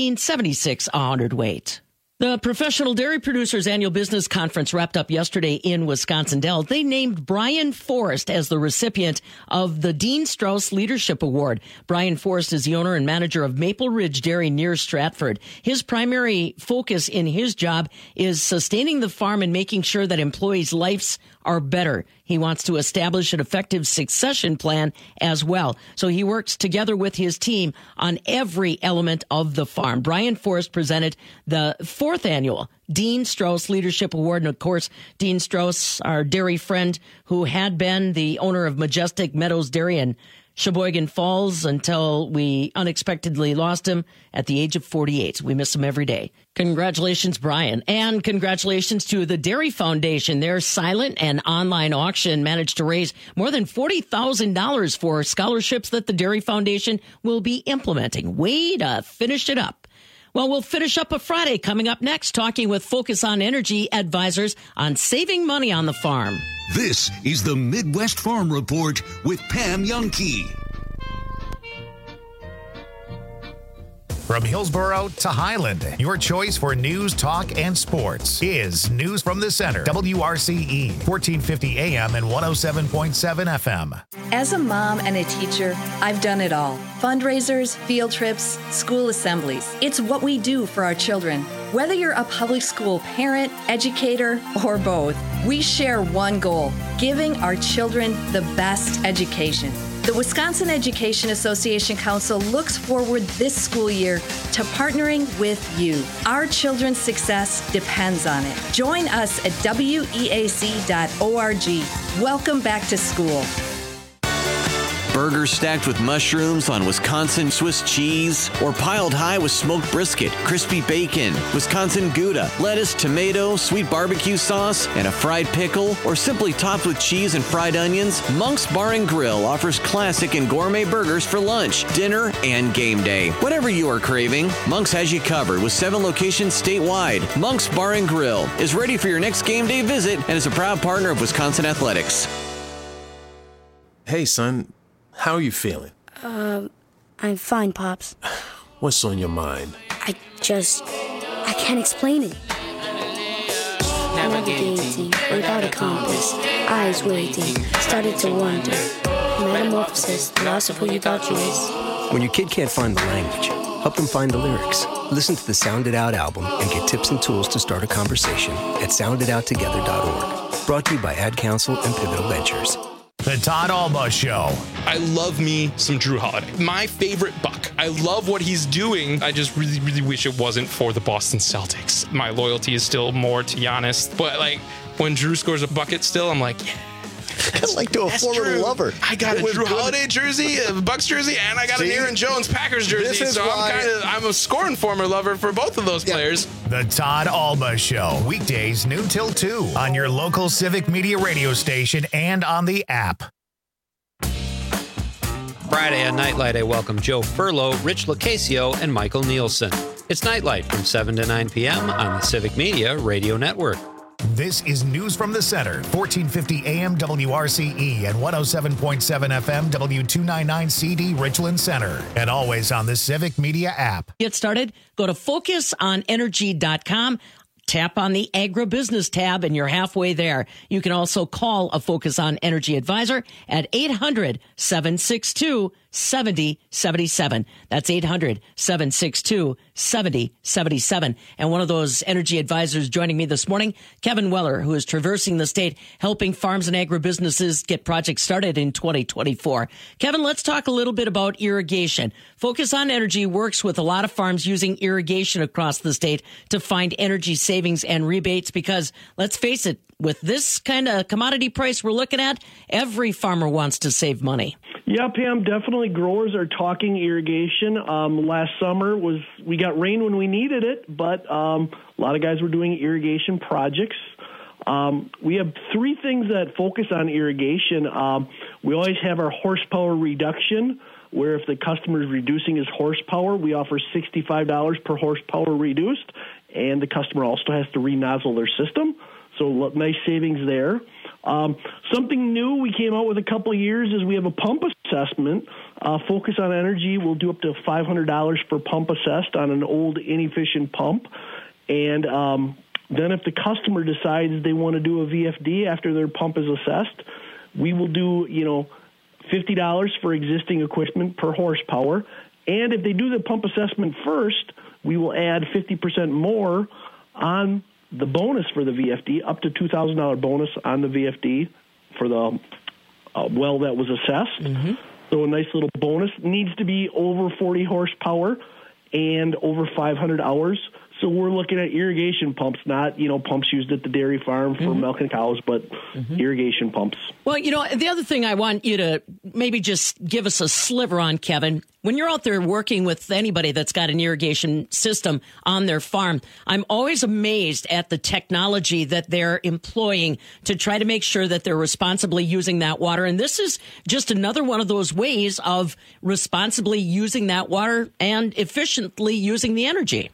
$16.76 a hundredweight. The Professional Dairy Producers Annual Business Conference wrapped up yesterday in Wisconsin Dells. They named Brian Forrest as the recipient of the Dean Strauss Leadership Award. Brian Forrest is the owner and manager of Maple Ridge Dairy near Stratford. His primary focus in his job is sustaining the farm and making sure that employees' lives are better. He wants to establish an effective succession plan as well. So he works together with his team on every element of the farm. Brian Forrest presented the 4th annual Dean Strauss Leadership Award. And of course, Dean Strauss, our dairy friend who had been the owner of Majestic Meadows Dairy in Sheboygan Falls until we unexpectedly lost him at the age of 48. We miss him every day. Congratulations, Brian. And congratulations to the Dairy Foundation. Their silent and online auction managed to raise more than $40,000 for scholarships that the Dairy Foundation will be implementing. Way to finish it up. Well, we'll finish up a Friday coming up next, talking with Focus on Energy advisors on saving money on the farm. This is the Midwest Farm Report with Pam Youngkey. From Hillsboro to Highland, your choice for news, talk, and sports is News from the Center. WRCE, 1450 AM and 107.7 FM. As a mom and a teacher, I've done it all. Fundraisers, field trips, school assemblies. It's what we do for our children. Whether you're a public school parent, educator, or both, we share one goal: giving our children the best education. The Wisconsin Education Association Council looks forward this school year to partnering with you. Our children's success depends on it. Join us at weac.org. Welcome back to school. Burgers stacked with mushrooms on Wisconsin Swiss cheese, or piled high with smoked brisket, crispy bacon, Wisconsin Gouda, lettuce, tomato, sweet barbecue sauce, and a fried pickle, or simply topped with cheese and fried onions, Monk's Bar and Grill offers classic and gourmet burgers for lunch, dinner, and game day. Whatever you are craving, Monk's has you covered with 7 locations statewide. Monk's Bar and Grill is ready for your next game day visit and is a proud partner of Wisconsin Athletics. Hey, son. How are you feeling? I'm fine, Pops. What's on your mind? I can't explain it. Navigating without a compass, eyes waiting, started to wonder. Metamorphosis, loss of who you thought you was. When your kid can't find the language, help them find the lyrics. Listen to the Sound It Out album and get tips and tools to start a conversation at soundidouttogether.org. Brought to you by Ad Council and Pivotal Ventures. The Todd Alba Show. I love me some Drew Holiday. My favorite Buck. I love what he's doing. I just really, really wish it wasn't for the Boston Celtics. My loyalty is still more to Giannis. But, like, when Drew scores a bucket still, I'm like, yeah. Like to a former lover. I got a Drew Holiday jersey, a Bucks jersey, and I got an Aaron Jones Packers jersey. So I'm a scoring former lover for both of those players. The Todd Alba Show. Weekdays noon till 2 on your local Civic Media radio station and on the app. Friday at Nightlight, I welcome Joe Furlow, Rich Locasio, and Michael Nielsen. It's Nightlight from 7 to 9 p.m. on the Civic Media Radio Network. This is News from the Center, 1450 AM WRCE and 107.7 FM W299CD Richland Center, and always on the Civic Media app. Get started, go to focusonenergy.com. Tap on the agribusiness tab and you're halfway there. You can also call a Focus on Energy advisor at 800-762-7077. That's 800-762-7077. And one of those energy advisors joining me this morning, Kevin Weller, who is traversing the state, helping farms and agribusinesses get projects started in 2024. Kevin, let's talk a little bit about irrigation. Focus on Energy works with a lot of farms using irrigation across the state to find energy savings and rebates because, let's face it, with this kind of commodity price we're looking at, every farmer wants to save money. Yeah, Pam, definitely growers are talking irrigation. Last summer we got rain when we needed it, but a lot of guys were doing irrigation projects. We have 3 things that focus on irrigation. We always have our horsepower reduction, where if the customer is reducing his horsepower, we offer $65 per horsepower reduced, and the customer also has to re-nozzle their system. So nice savings there. Something new we came out with a couple of years is we have a pump assessment. Focus on Energy will do up to $500 per pump assessed on an old inefficient pump. And then if the customer decides they want to do a VFD after their pump is assessed, we will do, $50 for existing equipment per horsepower. And if they do the pump assessment first, we will add 50% more on the bonus for the VFD, up to $2,000 bonus on the VFD for the well that was assessed. Mm-hmm. So a nice little bonus. Needs to be over 40 horsepower and over 500 hours. So we're looking at irrigation pumps, not, pumps used at the dairy farm for milking cows, but irrigation pumps. Well, the other thing I want you to maybe just give us a sliver on, Kevin, when you're out there working with anybody that's got an irrigation system on their farm, I'm always amazed at the technology that they're employing to try to make sure that they're responsibly using that water. And this is just another one of those ways of responsibly using that water and efficiently using the energy.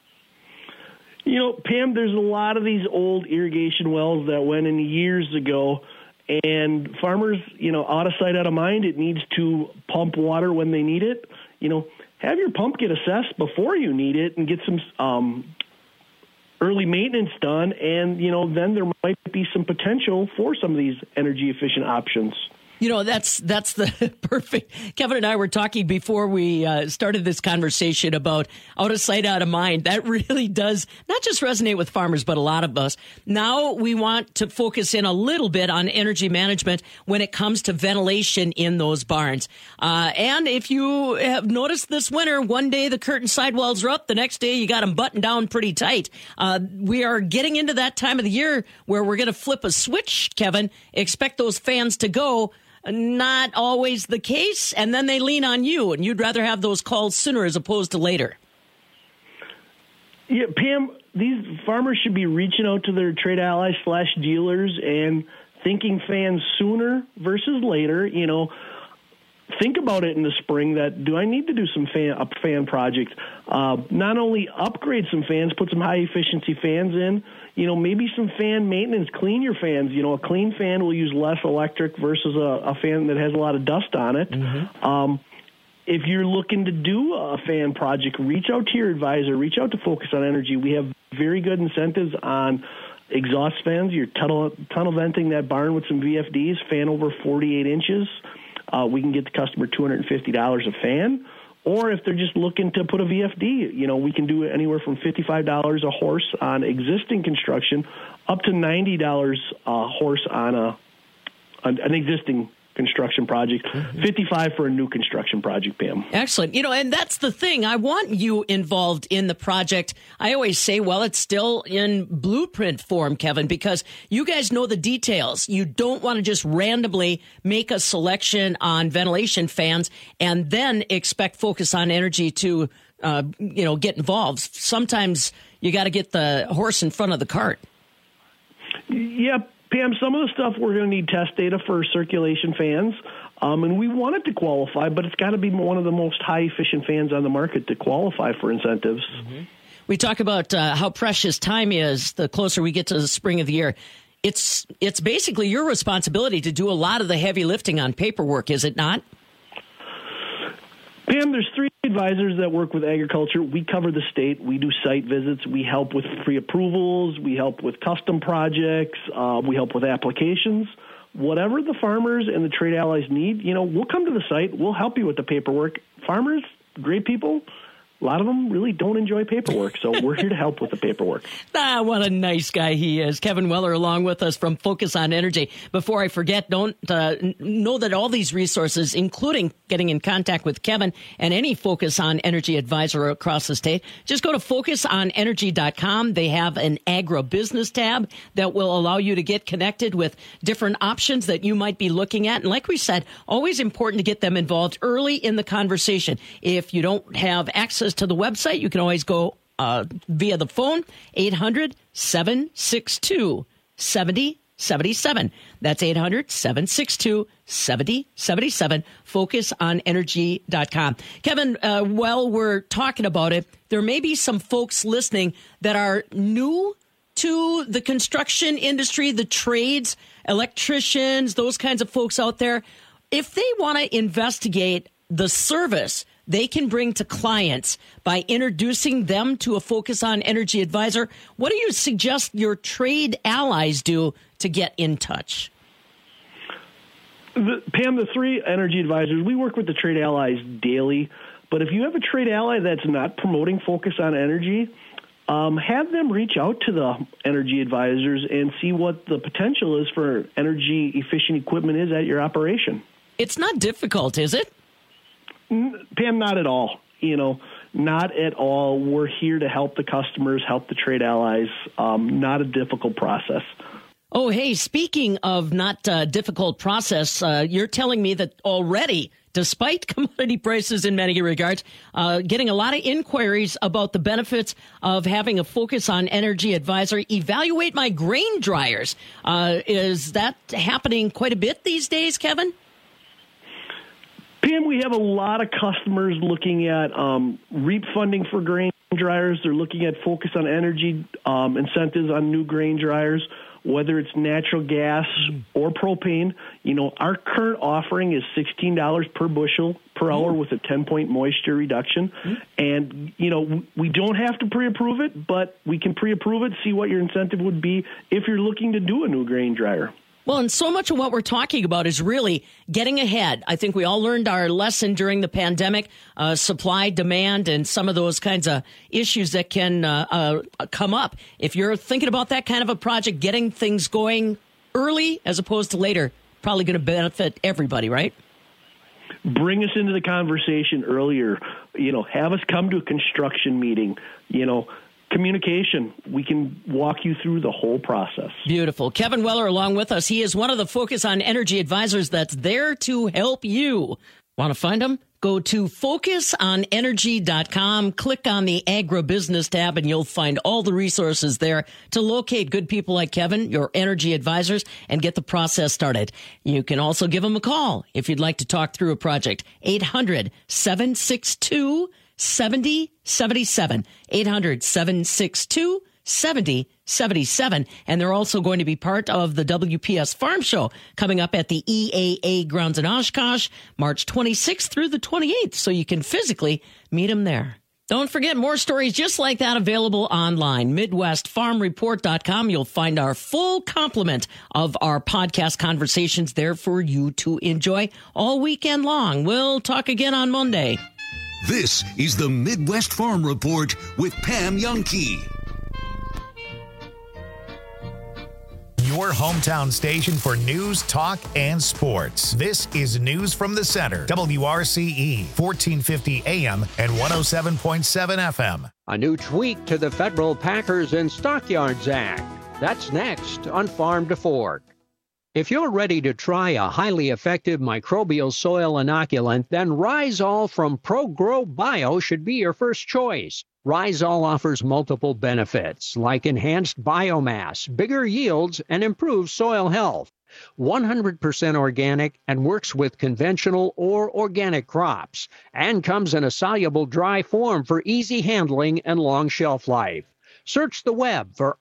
Pam, there's a lot of these old irrigation wells that went in years ago, and farmers, out of sight, out of mind, it needs to pump water when they need it. Have your pump get assessed before you need it and get some early maintenance done, and, then there might be some potential for some of these energy-efficient options. You know, that's the perfect. Kevin and I were talking before we started this conversation about out of sight, out of mind. That really does not just resonate with farmers, but a lot of us. Now we want to focus in a little bit on energy management when it comes to ventilation in those barns. And if you have noticed this winter, one day the curtain sidewalls are up, the next day you got them buttoned down pretty tight. We are getting into that time of the year where we're going to flip a switch, Kevin. Expect those fans to go. Not always the case, and then they lean on you, and you'd rather have those calls sooner as opposed to later. Yeah, Pam, these farmers should be reaching out to their trade allies / dealers and thinking fans sooner versus later. You know, think about it in the spring that, do I need to do a fan project? Not only upgrade some fans, put some high-efficiency fans in, you know, maybe some fan maintenance, clean your fans. You know, a clean fan will use less electric versus a fan that has a lot of dust on it. Mm-hmm. If you're looking to do a fan project, reach out to your advisor, reach out to Focus on Energy. We have very good incentives on exhaust fans. You're tunnel venting that barn with some VFDs, fan over 48 inches. We can get the customer $250 a fan. Or if they're just looking to put a VFD, you know, we can do it anywhere from $55 a horse on existing construction up to $90 a horse on an existing construction project, $55 for a new construction project, Pam. Excellent. You know, and that's the thing. I want you involved in the project. I always say, well, it's still in blueprint form, Kevin, because you guys know the details. You don't want to just randomly make a selection on ventilation fans and then expect Focus on Energy to, get involved. Sometimes you got to get the horse in front of the cart. Yep. Pam, some of the stuff we're going to need test data for circulation fans, and we want it to qualify, but it's got to be one of the most high-efficient fans on the market to qualify for incentives. Mm-hmm. We talk about how precious time is the closer we get to the spring of the year. It's basically your responsibility to do a lot of the heavy lifting on paperwork, is it not? Pam, there's 3 advisors that work with agriculture. We cover the state. We do site visits. We help with pre-approvals. We help with custom projects. We help with applications. Whatever the farmers and the trade allies need, you know, we'll come to the site. We'll help you with the paperwork. Farmers, great people. A lot of them really don't enjoy paperwork, so we're here to help with the paperwork. What a nice guy he is. Kevin Weller along with us from Focus on Energy. Before I forget, know that all these resources, including getting in contact with Kevin and any Focus on Energy advisor across the state, just go to focusonenergy.com. They have an agribusiness tab that will allow you to get connected with different options that you might be looking at. And like we said, always important to get them involved early in the conversation. If you don't have access to the website, you can always go via the phone, 800-762-7077. That's 800-762-7077. FocusOnEnergy.com. Kevin, while we're talking about it, there may be some folks listening that are new to the construction industry, the trades, electricians, those kinds of folks out there. If they want to investigate the service they can bring to clients by introducing them to a Focus on Energy advisor, what do you suggest your trade allies do to get in touch? Pam, the 3 energy advisors, we work with the trade allies daily. But if you have a trade ally that's not promoting Focus on Energy, have them reach out to the energy advisors and see what the potential is for energy efficient equipment is at your operation. It's not difficult, is it? Pam, not at all. You know, not at all. We're here to help the customers, help the trade allies. Not a difficult process. Oh, hey, speaking of not difficult process, you're telling me that already, despite commodity prices in many regards, getting a lot of inquiries about the benefits of having a Focus on Energy advisor evaluate my grain dryers. Is that happening quite a bit these days, Kevin? Pam, we have a lot of customers looking at REAP funding for grain dryers. They're looking at Focus on Energy incentives on new grain dryers, whether it's natural gas or propane. You know, our current offering is $16 per bushel per hour with a 10-point moisture reduction. And, you know, we don't have to pre-approve it, but we can pre-approve it, see what your incentive would be if you're looking to do a new grain dryer. Well, and so much of what we're talking about is really getting ahead. I think we all learned our lesson during the pandemic, supply, demand, and some of those kinds of issues that can come up. If you're thinking about that kind of a project, getting things going early as opposed to later, probably going to benefit everybody, right? Bring us into the conversation earlier. Have us come to a construction meeting. Communication. We can walk you through the whole process. Beautiful. Kevin Weller along with us. He is one of the Focus on Energy advisors that's there to help you. Want to find him? Go to focusonenergy.com, click on the agribusiness tab, and you'll find all the resources there to locate good people like Kevin, your energy advisors, and get the process started. You can also give him a call if you'd like to talk through a project. 800-762-7077. 800-762-7077. And they're also going to be part of the WPS Farm Show coming up at the EAA grounds in Oshkosh, March 26th through the 28th. So you can physically meet them there. Don't forget, more stories just like that available online. MidwestFarmReport.com. You'll find our full complement of our podcast conversations there for you to enjoy all weekend long. We'll talk again on Monday. This is the Midwest Farm Report with Pam Jahnke. Your hometown station for news, talk, and sports. This is News from the Center. WRCE, 1450 AM and 107.7 FM. A new tweak to the federal Packers and Stockyards Act. That's next on Farm to Fork. If you're ready to try a highly effective microbial soil inoculant, then Rhizol from ProGrow Bio should be your first choice. Rhizol offers multiple benefits like enhanced biomass, bigger yields, and improved soil health. 100% organic and works with conventional or organic crops, and comes in a soluble dry form for easy handling and long shelf life. Search the web for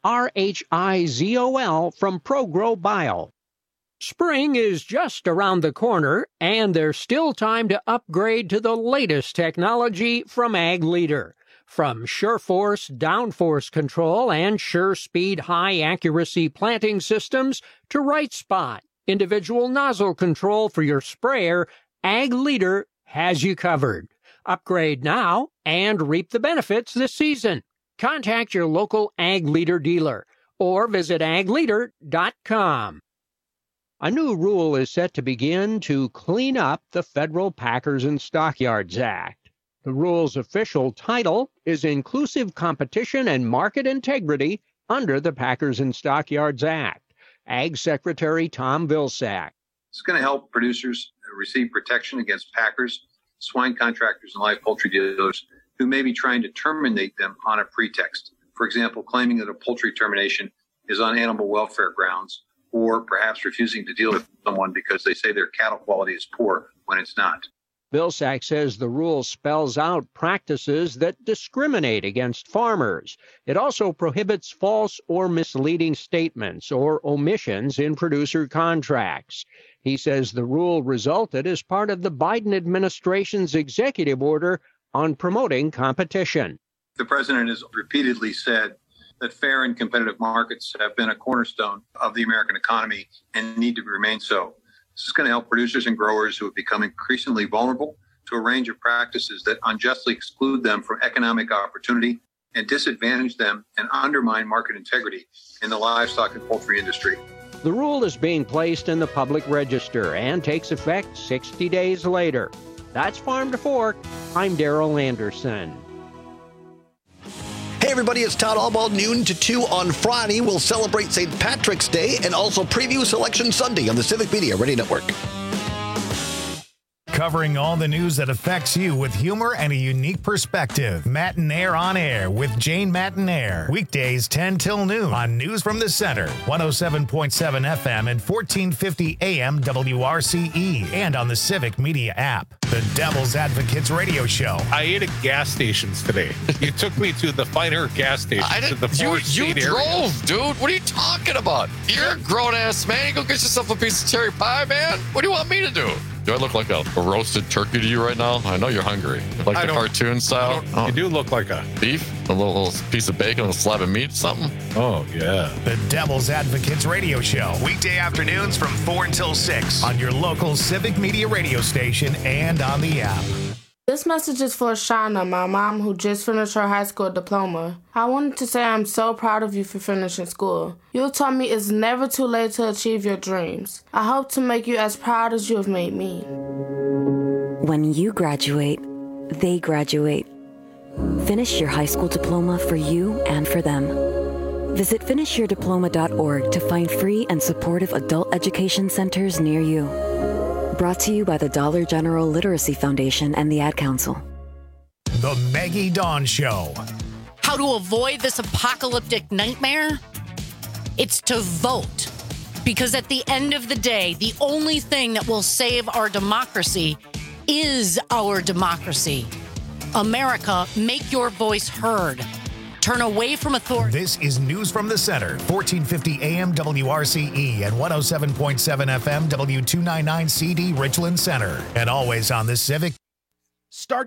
RHIZOL from ProGrow Bio. Spring is just around the corner, and there's still time to upgrade to the latest technology from Ag Leader. From SureForce downforce control and SureSpeed high-accuracy planting systems to Right Spot, individual nozzle control for your sprayer, Ag Leader has you covered. Upgrade now and reap the benefits this season. Contact your local Ag Leader dealer or visit agleader.com. A new rule is set to begin to clean up the federal Packers and Stockyards Act. The rule's official title is Inclusive Competition and Market Integrity under the Packers and Stockyards Act. Ag Secretary Tom Vilsack. It's going to help producers receive protection against packers, swine contractors, and live poultry dealers who may be trying to terminate them on a pretext. For example, claiming that a poultry termination is on animal welfare grounds, or perhaps refusing to deal with someone because they say their cattle quality is poor when it's not. Vilsack says the rule spells out practices that discriminate against farmers. It also prohibits false or misleading statements or omissions in producer contracts. He says the rule resulted as part of the Biden administration's executive order on promoting competition. The president has repeatedly said that fair and competitive markets have been a cornerstone of the American economy and need to remain so. This is going to help producers and growers who have become increasingly vulnerable to a range of practices that unjustly exclude them from economic opportunity and disadvantage them and undermine market integrity in the livestock and poultry industry. The rule is being placed in the public register and takes effect 60 days later. That's Farm to Fork. I'm Darrell Anderson. Hey everybody, it's Todd Albaugh, noon to 2 on Friday. We'll celebrate St. Patrick's Day and also preview Selection Sunday on the Civic Media Radio Network. Covering all the news that affects you with humor and a unique perspective. Matinaire on Air with Jane Matinaire. Weekdays 10 till noon on News from the Center. 107.7 FM and 1450 AM WRCE. And on the Civic Media app. The Devil's Advocates Radio Show. I ate at gas stations today. You took me to the finer gas station. You drove, dude. What are you talking about? You're a grown-ass man. You go get yourself a piece of cherry pie, man. What do you want me to do? Do I look like a roasted turkey to you right now? I know you're hungry. Like the cartoon style? You do look like a beef? A little piece of bacon, a slab of meat, something? Oh, yeah. The Devil's Advocates Radio Show. Weekday afternoons from 4 until 6 on your local Civic Media radio station and on the app. This message is for Shauna, my mom, who just finished her high school diploma. I wanted to say I'm so proud of you for finishing school. You taught me it's never too late to achieve your dreams. I hope to make you as proud as you have made me. When you graduate, they graduate. Finish your high school diploma for you and for them. Visit finishyourdiploma.org to find free and supportive adult education centers near you. Brought to you by the Dollar General Literacy Foundation and the Ad Council. The Maggie Dawn Show. How to avoid this apocalyptic nightmare? It's to vote. Because at the end of the day, the only thing that will save our democracy is our democracy. America, make your voice heard. Turn away from authority. This is News from the Center, 1450 AM WRCE and 107.7 FM W299 CD Richland Center. And always on the Civic. Start